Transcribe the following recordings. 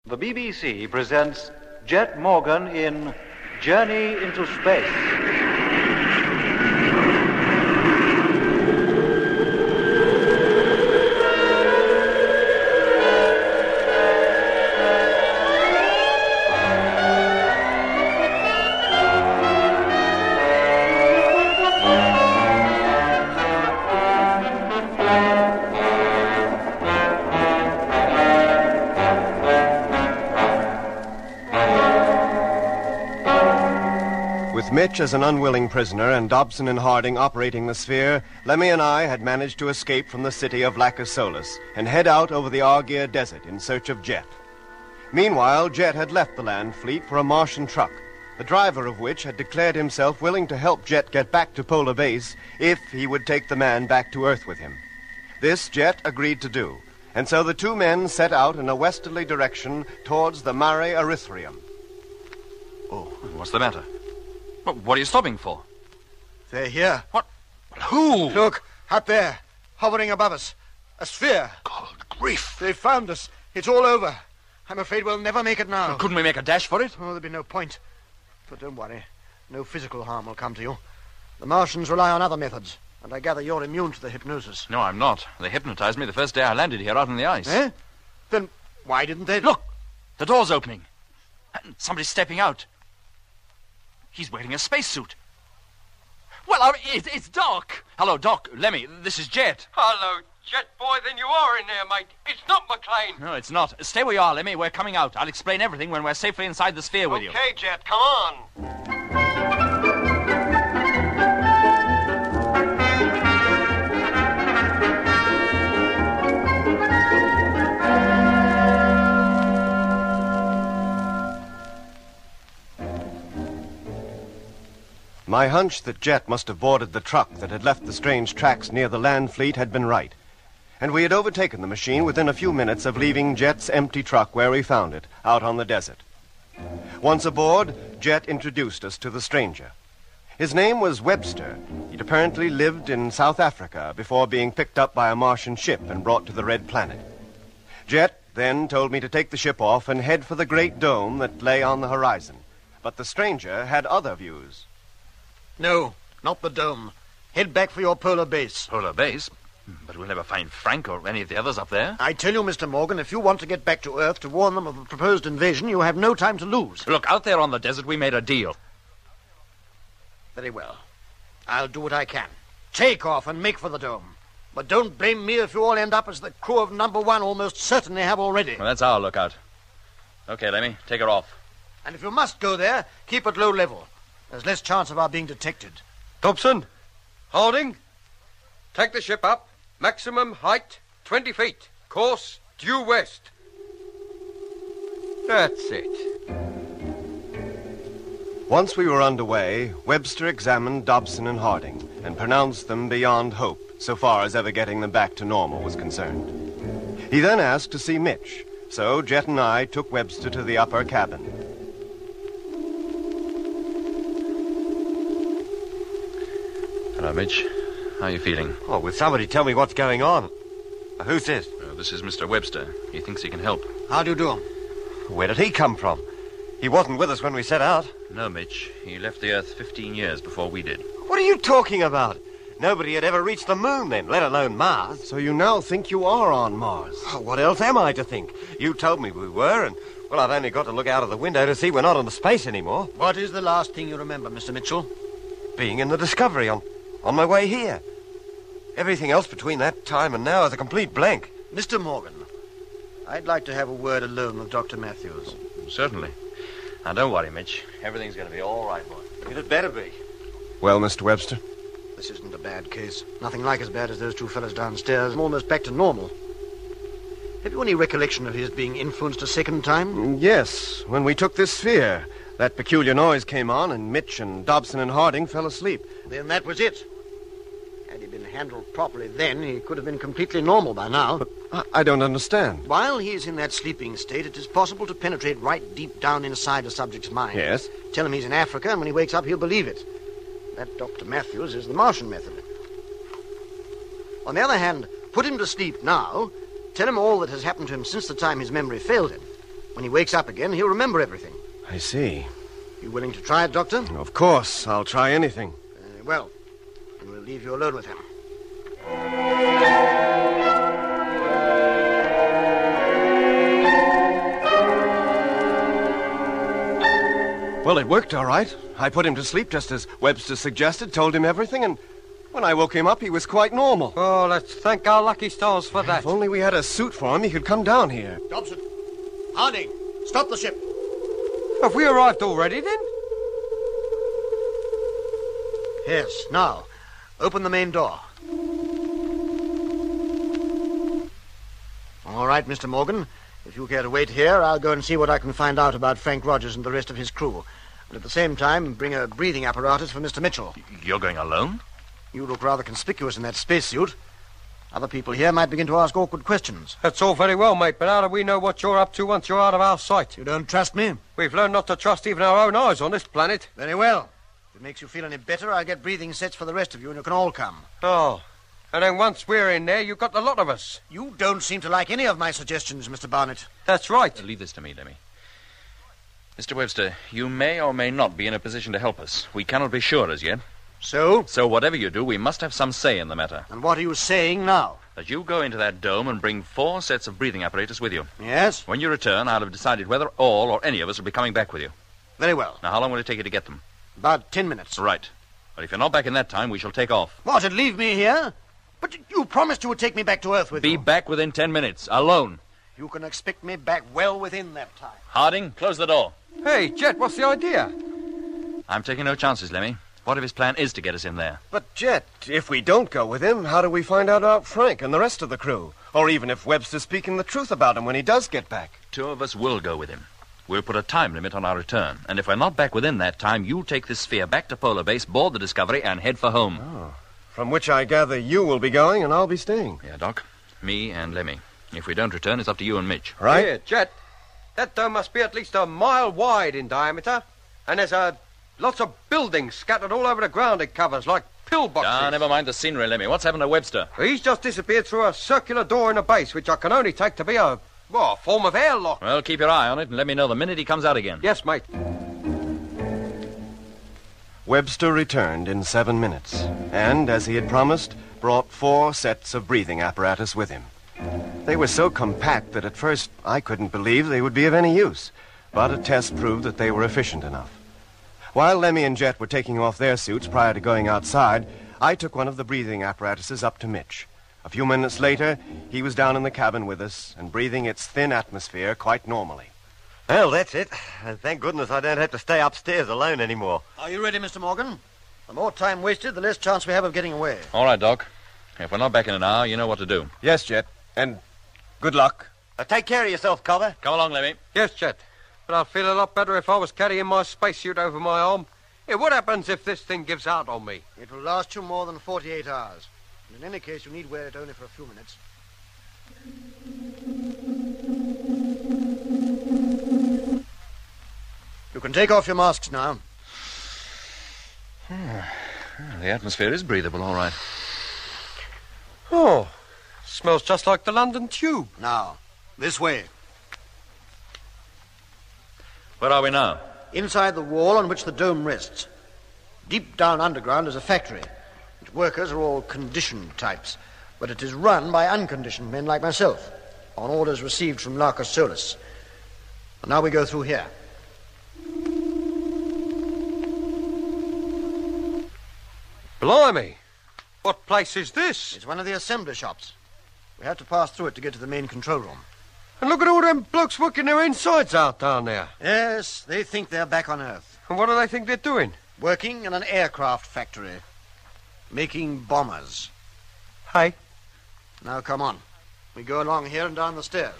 The BBC presents Jet Morgan in Journey into Space. With Mitch as an unwilling prisoner and Dobson and Harding operating the sphere, Lemmy and I had managed to escape from the city of Lacus Solus and head out over the Argier Desert in search of Jet. Meanwhile, Jet had left the land fleet for a Martian truck, the driver of which had declared himself willing to help Jet get back to Polar Base if he would take the man back to Earth with him. This Jet agreed to do, and so the two men set out in a westerly direction towards the Mare Erythraeum. Oh, what's the matter? What are you stopping for? They're here. What? Who? Look, up there, hovering above us. A sphere. God grief. They found us. It's all over. I'm afraid we'll never make it now. Well, couldn't we make a dash for it? Oh, there'd be no point. But don't worry. No physical harm will come to you. The Martians rely on other methods, and I gather you're immune to the hypnosis. No, I'm not. They hypnotized me the first day I landed here out on the ice. Eh? Then why didn't they... Look! The door's opening. And somebody's stepping out. He's wearing a spacesuit. Well, it's Doc. Hello, Doc. Lemmy, this is Jet. Hello, Jet boy. Then you are in there, mate. It's not McLean. No, it's not. Stay where you are, Lemmy. We're coming out. I'll explain everything when we're safely inside the sphere with you. Okay, Jet, come on. My hunch that Jet must have boarded the truck that had left the strange tracks near the land fleet had been right. And we had overtaken the machine within a few minutes of leaving Jet's empty truck where we found it, out on the desert. Once aboard, Jet introduced us to the stranger. His name was Webster. He'd apparently lived in South Africa before being picked up by a Martian ship and brought to the Red Planet. Jet then told me to take the ship off and head for the great dome that lay on the horizon. But the stranger had other views. No, not the dome. Head back for your polar base. Polar Base? But we'll never find Frank or any of the others up there. I tell you, Mr. Morgan, if you want to get back to Earth to warn them of a proposed invasion, you have no time to lose. Look, out there on the desert, we made a deal. Very well. I'll do what I can. Take off and make for the dome. But don't blame me if you all end up as the crew of number one almost certainly have already. Well, that's our lookout. Okay, Lemmy, take her off. And if you must go there, keep at low level. There's less chance of our being detected. Dobson, Harding, take the ship up. Maximum height, 20 feet. Course, due west. That's it. Once we were underway, Webster examined Dobson and Harding and pronounced them beyond hope, so far as ever getting them back to normal was concerned. He then asked to see Mitch, so Jet and I took Webster to the upper cabin. Hello, Mitch. How are you feeling? Oh, will somebody tell me what's going on? Who's this? This is Mr. Webster. He thinks he can help. How do you do? Where did he come from? He wasn't with us when we set out. No, Mitch. He left the Earth 15 years before we did. What are you talking about? Nobody had ever reached the moon then, let alone Mars. So you now think you are on Mars? Oh, what else am I to think? You told me we were, and, well, I've only got to look out of the window to see we're not in the space anymore. What is the last thing you remember, Mr. Mitchell? Being in the Discovery on my way here. Everything else between that time and now is a complete blank. Mr. Morgan, I'd like to have a word alone with Dr. Matthews. Certainly. Now, don't worry, Mitch. Everything's going to be all right, boy. It had better be. Well, Mr. Webster? This isn't a bad case. Nothing like as bad as those two fellas downstairs. I'm almost back to normal. Have you any recollection of his being influenced a second time? Yes, when we took this sphere. That peculiar noise came on, and Mitch and Dobson and Harding fell asleep. Then that was it. Had he been handled properly then, he could have been completely normal by now. But I don't understand. While he's in that sleeping state, it is possible to penetrate right deep down inside a subject's mind. Yes? Tell him he's in Africa, and when he wakes up, he'll believe it. That Dr. Matthews is the Martian method. On the other hand, put him to sleep now, tell him all that has happened to him since the time his memory failed him, When he wakes up again, he'll remember everything. I see. You willing to try it, Doctor? Of course, I'll try anything. Very well. And we'll leave you alone with him. Well, it worked all right. I put him to sleep just as Webster suggested, told him everything, and when I woke him up, he was quite normal. Oh, let's thank our lucky stars for that. If only we had a suit for him, he could come down here. Dobson, Harding, stop the ship. Have we arrived already, then? Yes, now, open the main door. All right, Mr. Morgan. If you care to wait here, I'll go and see what I can find out about Frank Rogers and the rest of his crew. And at the same time, bring a breathing apparatus for Mr. Mitchell. You're going alone? You look rather conspicuous in that spacesuit. Other people here might begin to ask awkward questions. That's all very well, mate, but how do we know what you're up to once you're out of our sight? You don't trust me? We've learned not to trust even our own eyes on this planet. Very well. If it makes you feel any better, I'll get breathing sets for the rest of you, and you can all come. Oh, and then once we're in there, you've got the lot of us. You don't seem to like any of my suggestions, Mr. Barnett. That's right. Leave this to me, Lemmy. Mr. Webster, you may or may not be in a position to help us. We cannot be sure as yet. So? So whatever you do, we must have some say in the matter. And what are you saying now? That you go into that dome and bring 4 sets of breathing apparatus with you. Yes? When you return, I'll have decided whether all or any of us will be coming back with you. Very well. Now, how long will it take you to get them? About 10 minutes. Right. But if you're not back in that time, we shall take off. What, and leave me here? But you promised you would take me back to Earth with you. Be back within 10 minutes, alone. You can expect me back well within that time. Harding, close the door. Hey, Jet, what's the idea? I'm taking no chances, Lemmy. What if his plan is to get us in there? But, Jet, if we don't go with him, how do we find out about Frank and the rest of the crew? Or even if Webster's speaking the truth about him when he does get back? 2 of us will go with him. We'll put a time limit on our return. And if we're not back within that time, you take this sphere back to Polar Base, board the Discovery, and head for home. Oh. From which I gather you will be going and I'll be staying. Yeah, Doc. Me and Lemmy. If we don't return, it's up to you and Mitch. Right? Here, Jet. That dome must be at least a mile wide in diameter. And there's lots of buildings scattered all over the ground it covers, like pillboxes. Ah, never mind the scenery, Lemmy. What's happened to Webster? He's just disappeared through a circular door in the base, which I can only take to be a form of airlock. Well, keep your eye on it and let me know the minute he comes out again. Yes, mate. Webster returned in 7 minutes, and, as he had promised, brought 4 sets of breathing apparatus with him. They were so compact that at first I couldn't believe they would be of any use, but a test proved that they were efficient enough. While Lemmy and Jet were taking off their suits prior to going outside, I took one of the breathing apparatuses up to Mitch. A few minutes later, he was down in the cabin with us and breathing its thin atmosphere quite normally. Well, that's it. And thank goodness I don't have to stay upstairs alone anymore. Are you ready, Mr. Morgan? The more time wasted, the less chance we have of getting away. All right, Doc. If we're not back in an hour, you know what to do. Yes, Jet, and good luck. Take care of yourself, Culver. Come along, Lemmy. Yes, Jet. But I'd feel a lot better if I was carrying my spacesuit over my arm. Yeah, what happens if this thing gives out on me? It will last you more than 48 hours. And in any case, you need wear it only for a few minutes. You can take off your masks now. The atmosphere is breathable, all right. Oh, smells just like the London Tube. Now, this way. Where are we now? Inside the wall on which the dome rests. Deep down underground is a factory. Its workers are all conditioned types, but it is run by unconditioned men like myself, on orders received from Larcus Solus. And now we go through here. Blimey. What place is this? It's one of the assembly shops. We have to pass through it to get to the main control room. And look at all them blokes working their insides out down there. Yes, they think they're back on Earth. And what do they think they're doing? Working in an aircraft factory. Making bombers. Hey? Now, come on. We go along here and down the stairs.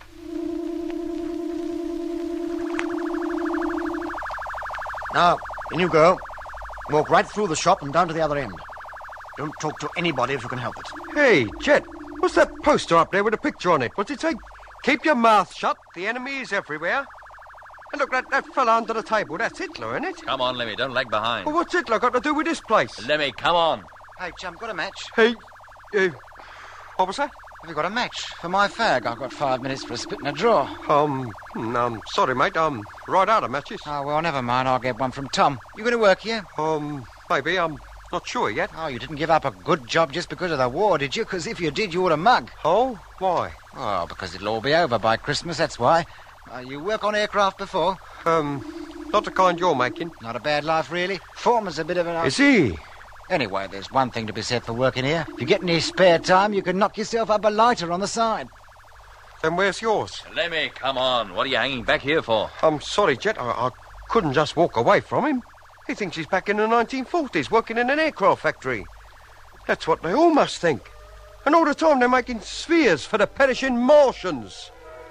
Now, in you go. Walk right through the shop and down to the other end. Don't talk to anybody if you can help it. Hey, Jet, what's that poster up there with a picture on it? What's it say? Keep your mouth shut. The enemy is everywhere. And look, that fella under the table, that's Hitler, isn't it? Come on, Lemmy, don't lag behind. Well, what's Hitler got to do with this place? Lemmy, come on. Hey, chum, got a match? Hey, what was that? Have you got a match for my fag? I've got 5 minutes for a spit and a draw. Sorry, mate. I'm right out of matches. Oh, well, never mind. I'll get one from Tom. You going to work here? Maybe. I'm not sure yet. Oh, you didn't give up a good job just because of the war, did you? Because if you did, you would have mug. Oh? Why? Oh, because it'll all be over by Christmas, that's why. You work on aircraft before? Not the kind you're making. Not a bad life, really. Foreman's a bit of an... Is he? Anyway, there's one thing to be said for working here. If you get any spare time, you can knock yourself up a lighter on the side. Then where's yours? Lemmy, come on. What are you hanging back here for? I'm sorry, Jet. I couldn't just walk away from him. He thinks he's back in the 1940s, working in an aircraft factory. That's what they all must think. And all the time they're making spheres for the perishing Martians.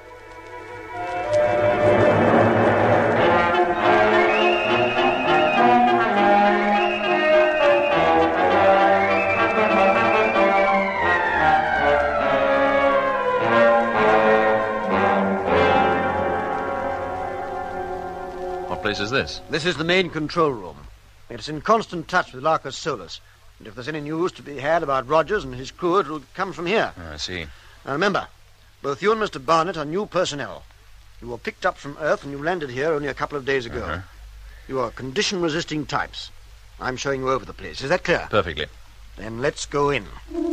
What place is this? This is the main control room. It's in constant touch with Larcus Solus. And if there's any news to be had about Rogers and his crew, it'll come from here. Oh, I see. Now remember, both you and Mr. Barnett are new personnel. You were picked up from Earth and you landed here only a couple of days ago. Uh-huh. You are condition-resisting types. I'm showing you over the place. Is that clear? Perfectly. Then let's go in.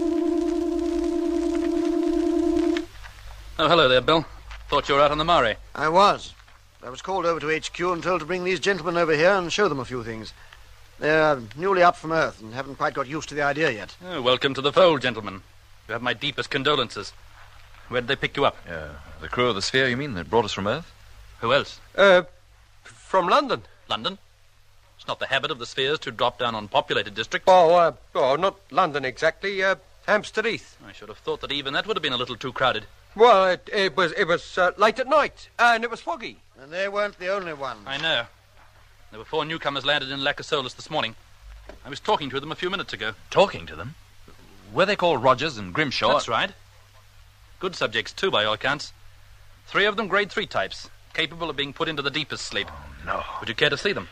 Oh, hello there, Bill. Thought you were out on the Murray. I was. I was called over to HQ and told to bring these gentlemen over here and show them a few things. They're newly up from Earth and haven't quite got used to the idea yet. Oh, welcome to the fold, gentlemen. You have my deepest condolences. Where did they pick you up? The crew of the Sphere, you mean, that brought us from Earth? Who else? From London. London? It's not the habit of the Spheres to drop down on populated districts. Oh, not London exactly. Hampstead Heath. I should have thought that even that would have been a little too crowded. Well, it was late at night, and it was foggy. And they weren't the only ones. I know. There were 4 newcomers landed in Larcus Solus this morning. I was talking to them a few minutes ago. Talking to them? Were they called Rogers and Grimshaw? That's right. Good subjects, too, by all accounts. 3 of them grade 3 types, capable of being put into the deepest sleep. Oh, no. Would you care to see them?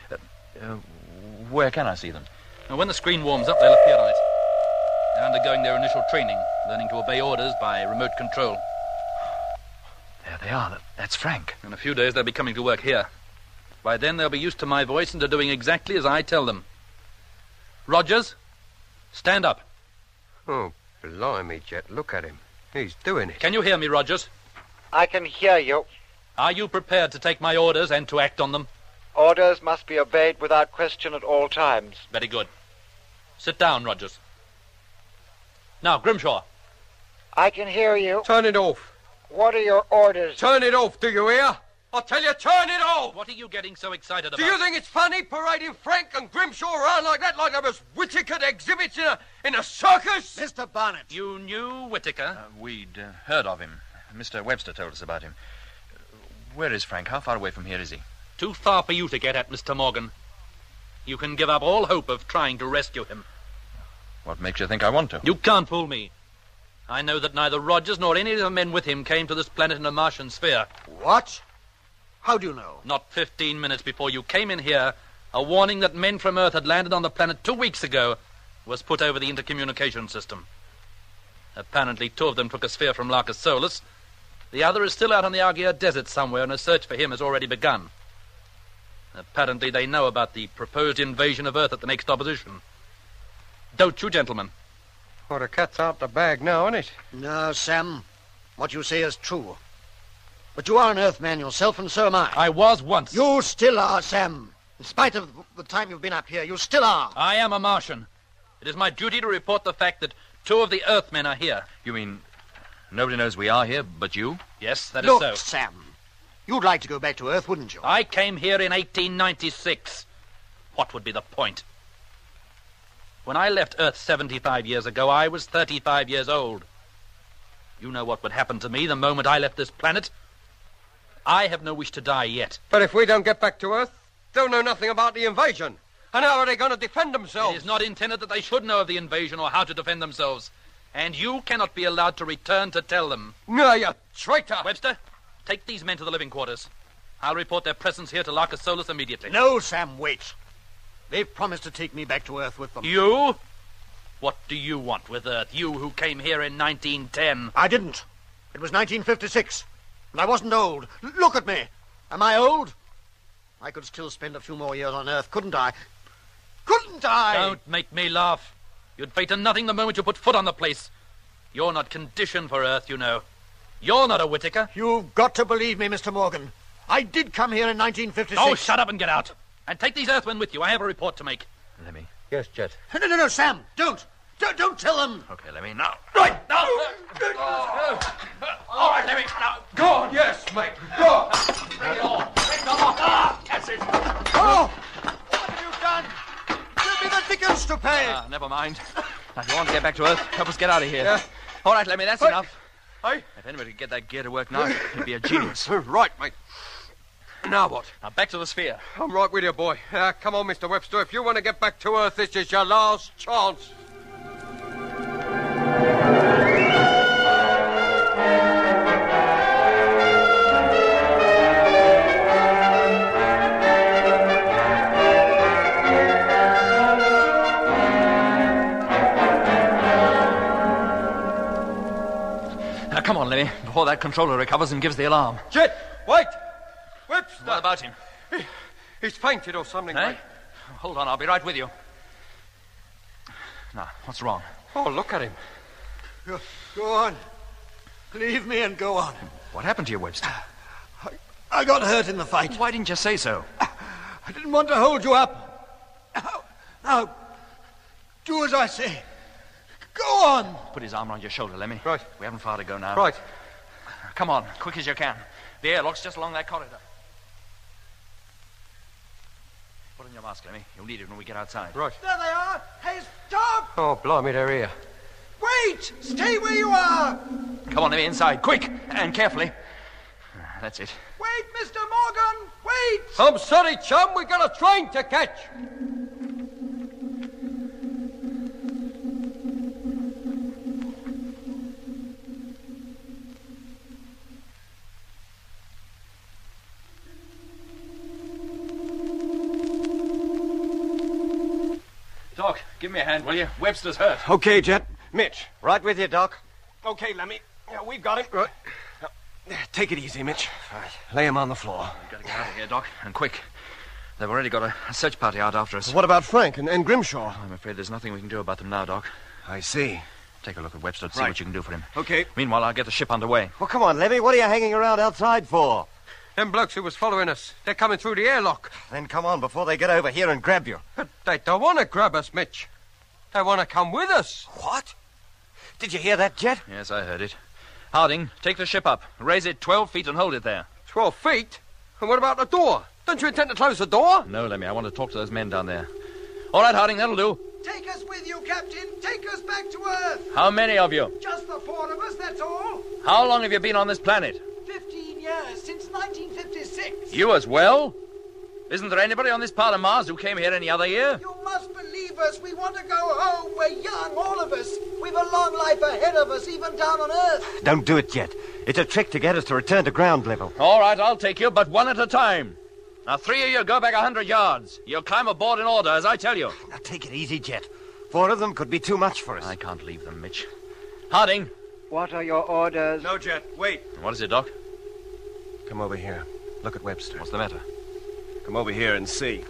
Where can I see them? Now, when the screen warms up, they'll appear on it. They're undergoing their initial training, learning to obey orders by remote control. There they are. That's Frank. In a few days, they'll be coming to work here. By then, they'll be used to my voice and to doing exactly as I tell them. Rogers, stand up. Oh, blimey, Jet, look at him. He's doing it. Can you hear me, Rogers? I can hear you. Are you prepared to take my orders and to act on them? Orders must be obeyed without question at all times. Very good. Sit down, Rogers. Now, Grimshaw. I can hear you. Turn it off. What are your orders? Turn it off, do you hear? I tell you, turn it off! What are you getting so excited about? Do you think it's funny parading Frank and Grimshaw around like that, like they was Whittaker exhibits in a circus? Mr. Barnett. You knew Whittaker? We'd heard of him. Mr. Webster told us about him. Where is Frank? How far away from here is he? Too far for you to get at, Mr. Morgan. You can give up all hope of trying to rescue him. What makes you think I want to? You can't fool me. I know that neither Rogers nor any of the men with him came to this planet in a Martian sphere. What? How do you know? Not 15 minutes before you came in here, a warning that men from Earth had landed on the planet 2 weeks ago was put over the intercommunication system. Apparently 2 of them took a sphere from Larcus Solus. The other is still out on the Argia Desert somewhere, and a search for him has already begun. Apparently they know about the proposed invasion of Earth at the next opposition. Don't you, gentlemen? Well, the cat's out the bag now, isn't it? No, Sam. What you say is true. But you are an Earthman yourself, and so am I. I was once. You still are, Sam. In spite of the time you've been up here, you still are. I am a Martian. It is my duty to report the fact that 2 of the Earthmen are here. You mean nobody knows we are here but you? Yes, that Look, is so. Sam, you'd like to go back to Earth, wouldn't you? I came here in 1896. What would be the point? When I left Earth 75 years ago, I was 35 years old. You know what would happen to me the moment I left this planet. I have no wish to die yet. But if we don't get back to Earth, they'll know nothing about the invasion. And how are they going to defend themselves? It is not intended that they should know of the invasion or how to defend themselves. And you cannot be allowed to return to tell them. No, you traitor! Webster, take these men to the living quarters. I'll report their presence here to Larcus Solus immediately. No, Sam, wait. They've promised to take me back to Earth with them. You? What do you want with Earth? You who came here in 1910. I didn't. It was 1956, and I wasn't old. Look at me. Am I old? I could still spend a few more years on Earth, couldn't I? Couldn't I? Don't make me laugh. You'd fade to nothing the moment you put foot on the place. You're not conditioned for Earth, you know. You're not a Whittaker. You've got to believe me, Mr. Morgan. I did come here in 1956. Oh, shut up and get out. And take these Earthmen with you. I have a report to make. Lemmy. Yes, Jet. No, Sam, don't. Don't tell them. Okay, Lemmy, now. Right. No. All right, Lemmy. Now. Go on, yes, mate. Go. Bring it on. That's it. Oh! What have you done? Give me the dickens to pay. Never mind. Now, if you want to get back to Earth, help us get out of here. Yeah. All right, Lemmy, that's enough. Hey? If anybody could get that gear to work now, he'd be a genius. Right, mate. Now what? Now, back to the sphere. I'm right with you, boy. Come on, Mr. Webster. If you want to get back to Earth, this is your last chance. Now, come on, Lemmy, before that controller recovers and gives the alarm. Jet, wait! Webster! What about him? He's fainted or something, Eh? mate. Hold on, I'll be right with you. Now, what's wrong? Oh, look at him. Go on. Leave me and go on. What happened to you, Webster? I got hurt in the fight. Why didn't you say so? I didn't want to hold you up. Now, do as I say. Go on. Put his arm around your shoulder, Lemmy. Right. We haven't far to go now. Right. Come on, quick as you can. The airlock's just along that corridor. Put on your mask, Lemmy. You'll need it when we get outside. Right. There they are. Hey, stop. Oh, blimey, they're here. Wait. Stay where you are. Come on, Lemmy, inside. Quick! And carefully. That's it. Wait, Mr. Morgan. Wait. I'm sorry, chum. We got a train to catch. Doc, give me a hand, will you? Webster's hurt. Okay, Jet. Mitch, right with you, Doc. Okay, Lemmy. We've got him. Right. Take it easy, Mitch. Lay him on the floor. We've got to get out of here, Doc, and quick. They've already got a search party out after us. What about Frank and Grimshaw? I'm afraid there's nothing we can do about them now, Doc. I see. Take a look at Webster to see Right. what you can do for him. Okay. Meanwhile, I'll get the ship underway. Well, come on, Lemmy. What are you hanging around outside for? Them blokes who was following us, they're coming through the airlock. Then come on before they get over here and grab you. But they don't want to grab us, Mitch. They want to come with us. What? Did you hear that, Jet? Yes, I heard it. Harding, take the ship up. Raise it 12 feet and hold it there. 12 feet? And what about the door? Don't you intend to close the door? No, Lemmy, I want to talk to those men down there. All right, Harding, that'll do. Take us with you, Captain. Take us back to Earth. How many of you? Just the four of us, that's all. How long have you been on this planet? 15 years, since 1956. You as well? Isn't there anybody on this part of Mars who came here any other year? You must believe us. We want to go home. We're young, all of us. We've a long life ahead of us, even down on Earth. Don't do it, Jet. It's a trick to get us to return to ground level. All right, I'll take you, but one at a time. Now, 3 of you go back 100 yards. You'll climb aboard in order, as I tell you. Now, take it easy, Jet. 4 of them could be too much for us. I can't leave them, Mitch. Harding. What are your orders? No, Jet. Wait. What is it, Doc? Come over here. Look at Webster. What's the matter? Come over here and see.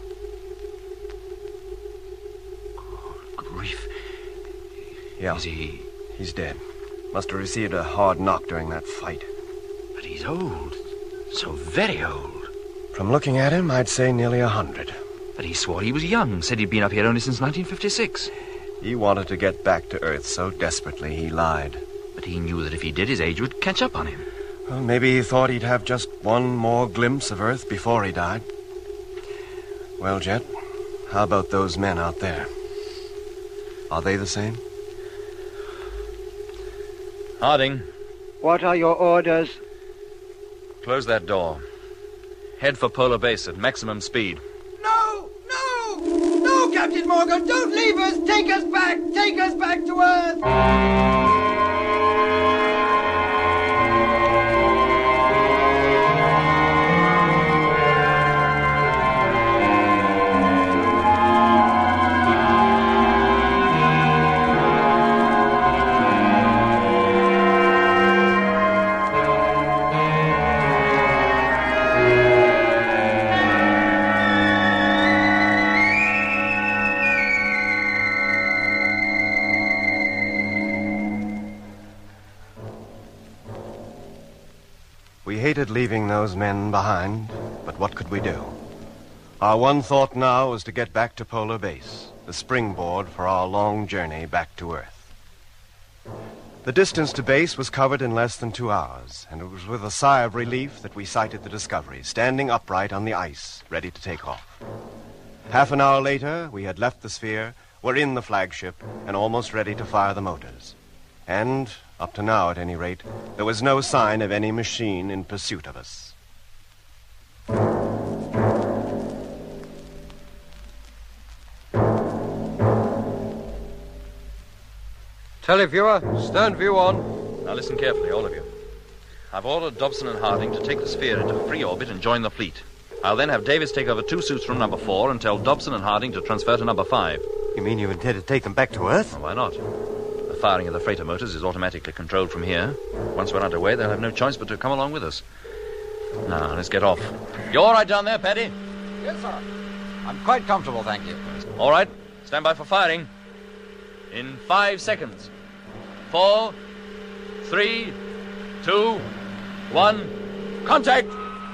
Grief. Yeah. Is he... He's dead. Must have received a hard knock during that fight. But he's old. So very old. From looking at him, I'd say nearly 100. But he swore he was young. Said he'd been up here only since 1956. He wanted to get back to Earth so desperately he lied. But he knew that if he did, his age would catch up on him. Well, maybe he thought he'd have just one more glimpse of Earth before he died. Well, Jet, how about those men out there? Are they the same? Harding, What are your orders? close that door. Head for Polar Base at maximum speed. No, no, no, Captain Morgan, don't leave us. Take us back to Earth. hated leaving those men behind, but what could we do? Our one thought now was to get back to Polar Base, the springboard for our long journey back to Earth. The distance to base was covered in less than 2 hours, and it was with a sigh of relief that we sighted the Discovery, standing upright on the ice, ready to take off. Half an hour later, we had left the sphere, were in the flagship, and almost ready to fire the motors. And, up to now at any rate, there was no sign of any machine in pursuit of us. Televiewer, stern view on. Now listen carefully, all of you. I've ordered Dobson and Harding to take the sphere into free orbit and join the fleet. I'll then have Davis take over 2 suits from number 4 and tell Dobson and Harding to transfer to number 5. You mean you intend to take them back to Earth? Well, why not? The firing of the freighter motors is automatically controlled from here. Once we're underway, they'll have no choice but to come along with us. Now, let's get off. You all right down there, Paddy? Yes, sir. I'm quite comfortable, thank you. All right. Stand by for firing. In 5 seconds. 4, 3, 2, 1. Contact!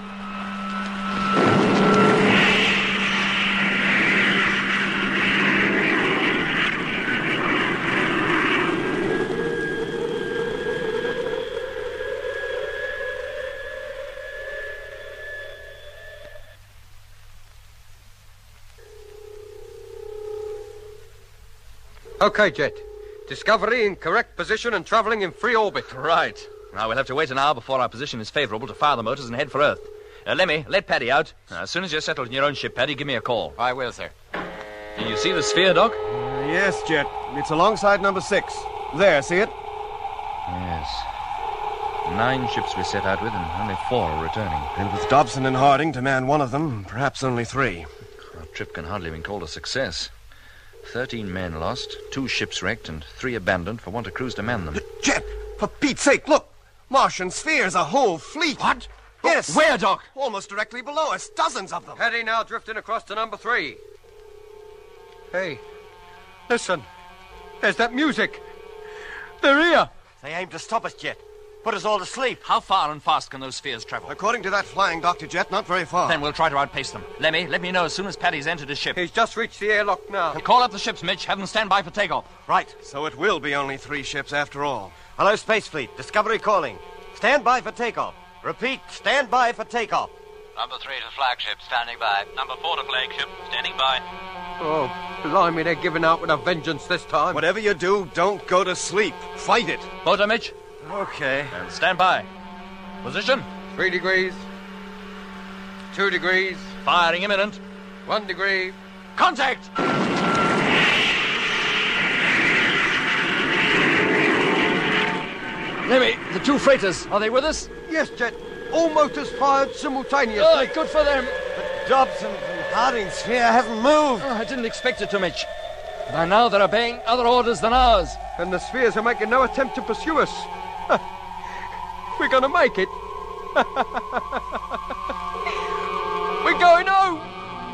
Okay, Jet. Discovery in correct position and traveling in free orbit. Right. Now, we'll have to wait an hour before our position is favorable to fire the motors and head for Earth. Lemmy, let Paddy out. As soon as you're settled in your own ship, Paddy, give me a call. I will, sir. Can you see the sphere, Doc? Yes, Jet. It's alongside number 6. There, see it? Yes. 9 ships we set out with, and only 4 are returning. And with Dobson and Harding to man one of them, perhaps only 3. Our trip can hardly have been called a success. 13 men lost, 2 ships wrecked, and 3 abandoned for want of crews to man them. Jet, for Pete's sake, look! Martian spheres, a whole fleet. What? Yes. Where, Doc? Almost directly below us, dozens of them. Paddy now drifting across to number 3. Hey, listen. There's that music. They're here. They aim to stop us, Jet. Put us all to sleep. How far and fast can those spheres travel? According to that flying Dr. Jet, not very far. Then we'll try to outpace them. Lemmy, let me know as soon as Paddy's entered his ship. He's just reached the airlock now. Call up the ships, Mitch. Have them stand by for takeoff. Right. So it will be only 3 ships after all. Hello, Space Fleet. Discovery calling. Stand by for takeoff. Repeat, stand by for takeoff. Number 3 to flagship, standing by. Number 4 to flagship, standing by. Oh, blimey, they're giving out with a vengeance this time. Whatever you do, don't go to sleep. Fight it. Motor, Mitch. Okay. And stand by. Position. 3 degrees. 2 degrees. Firing imminent. 1 degree. Contact! Lemmy, the 2 freighters, are they with us? Yes, Jet. All motors fired simultaneously. Oh, good for them. But Dobson and Harding's sphere hasn't moved. Oh, I didn't expect it to, Mitch. By now they're obeying other orders than ours. And the spheres are making no attempt to pursue us. We're going to make it. We're going home.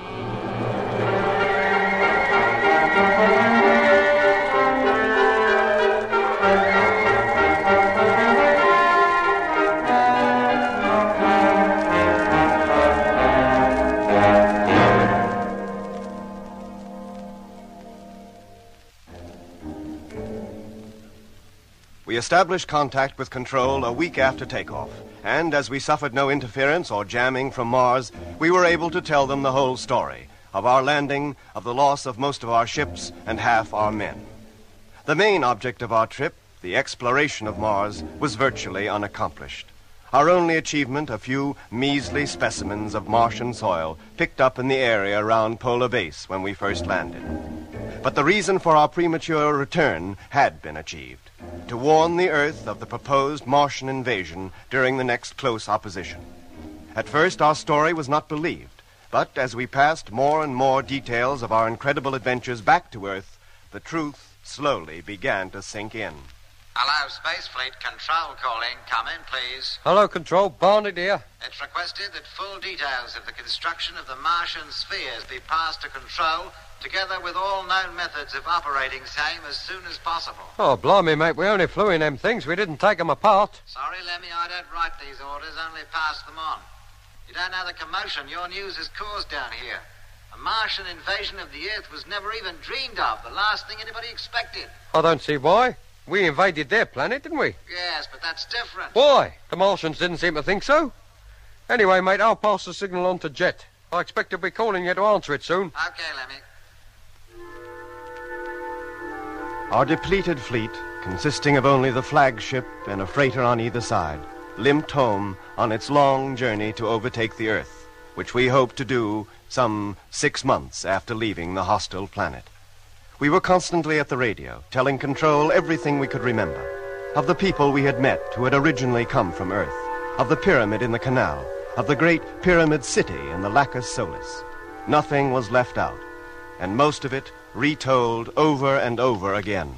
We established contact with Control a week after takeoff, and as we suffered no interference or jamming from Mars, we were able to tell them the whole story of our landing, of the loss of most of our ships and half our men. The main object of our trip, the exploration of Mars, was virtually unaccomplished. Our only achievement, a few measly specimens of Martian soil picked up in the area around Polar Base when we first landed. But the reason for our premature return had been achieved: to warn the Earth of the proposed Martian invasion during the next close opposition. At first, our story was not believed, but as we passed more and more details of our incredible adventures back to Earth, the truth slowly began to sink in. Hello, Space Fleet. Control calling. Come in, please. Hello, Control. Barnett here. It's requested that full details of the construction of the Martian spheres be passed to Control together with all known methods of operating same as soon as possible. Oh, blimey, mate, we only flew in them things. We didn't take them apart. Sorry, Lemmy, I don't write these orders, only pass them on. You don't know the commotion your news has caused down here. A Martian invasion of the Earth was never even dreamed of, the last thing anybody expected. I don't see why. We invaded their planet, didn't we? Yes, but that's different. Why? The Martians didn't seem to think so. Anyway, mate, I'll pass the signal on to Jet. I expect he'll be calling you to answer it soon. Okay, Lemmy. Our depleted fleet, consisting of only the flagship and a freighter on either side, limped home on its long journey to overtake the Earth, which we hoped to do some 6 months after leaving the hostile planet. We were constantly at the radio, telling Control everything we could remember, of the people we had met who had originally come from Earth, of the pyramid in the canal, of the great pyramid city in the Lacus Solis. Nothing was left out, and most of it retold over and over again.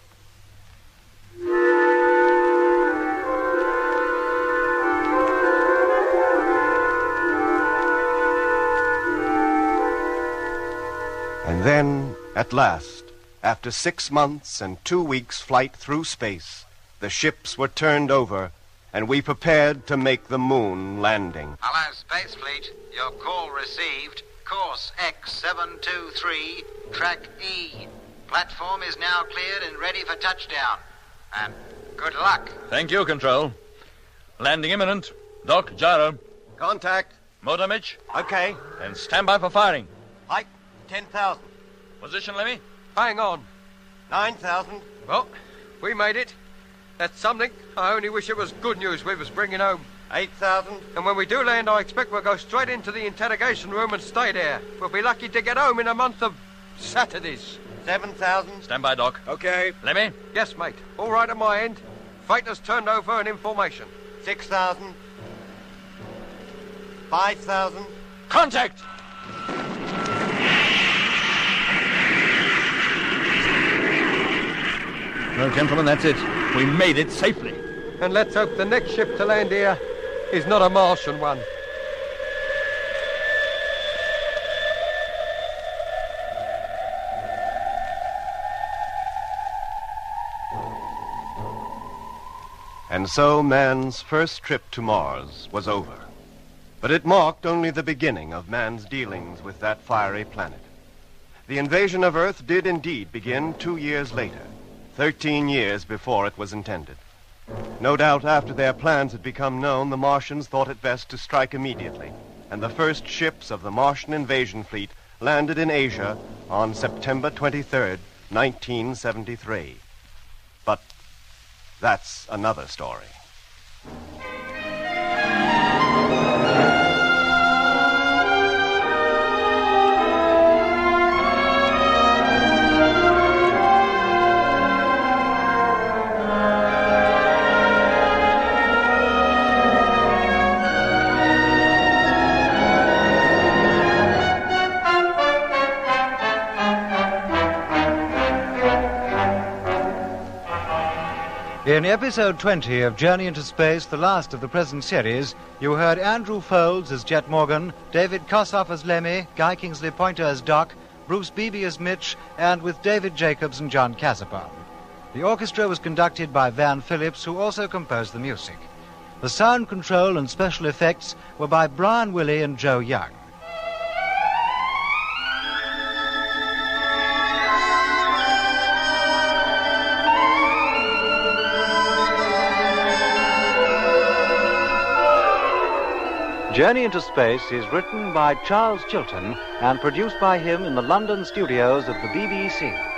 And then, at last, after 6 months and 2 weeks' flight through space, the ships were turned over, and we prepared to make the moon landing. Hello, Space Fleet. Your call received. Course X723, track E. Platform is now cleared and ready for touchdown. And good luck. Thank you, Control. Landing imminent. Doc, gyro. Contact. Motor, Mitch. Okay. And stand by for firing. Height, 10,000. Position, Lemmy. Hang on. 9,000. Well, we made it. That's something. I only wish it was good news we was bringing home. 8,000. And when we do land, I expect we'll go straight into the interrogation room and stay there. We'll be lucky to get home in a month of Saturdays. 7,000. Stand by, Doc. Okay. Lemmy. Yes, mate. All right at my end. Freighter's turned over and information. 6,000. 5,000. Contact! Well, gentlemen, that's it. We made it safely. And let's hope the next ship to land here is not a Martian one. And so man's first trip to Mars was over. But it marked only the beginning of man's dealings with that fiery planet. The invasion of Earth did indeed begin 2 years later, 13 years before it was intended. No doubt after their plans had become known, the Martians thought it best to strike immediately, and the first ships of the Martian invasion fleet landed in Asia on September 23rd, 1973. But that's another story. In episode 20 of Journey into Space, the last of the present series, you heard Andrew Folds as Jet Morgan, David Kossoff as Lemmy, Guy Kingsley Pointer as Doc, Bruce Beebe as Mitch, and with David Jacobs and John Casapon. The orchestra was conducted by Van Phillips, who also composed the music. The sound control and special effects were by Brian Willey and Joe Young. Journey into Space is written by Charles Chilton and produced by him in the London studios of the BBC.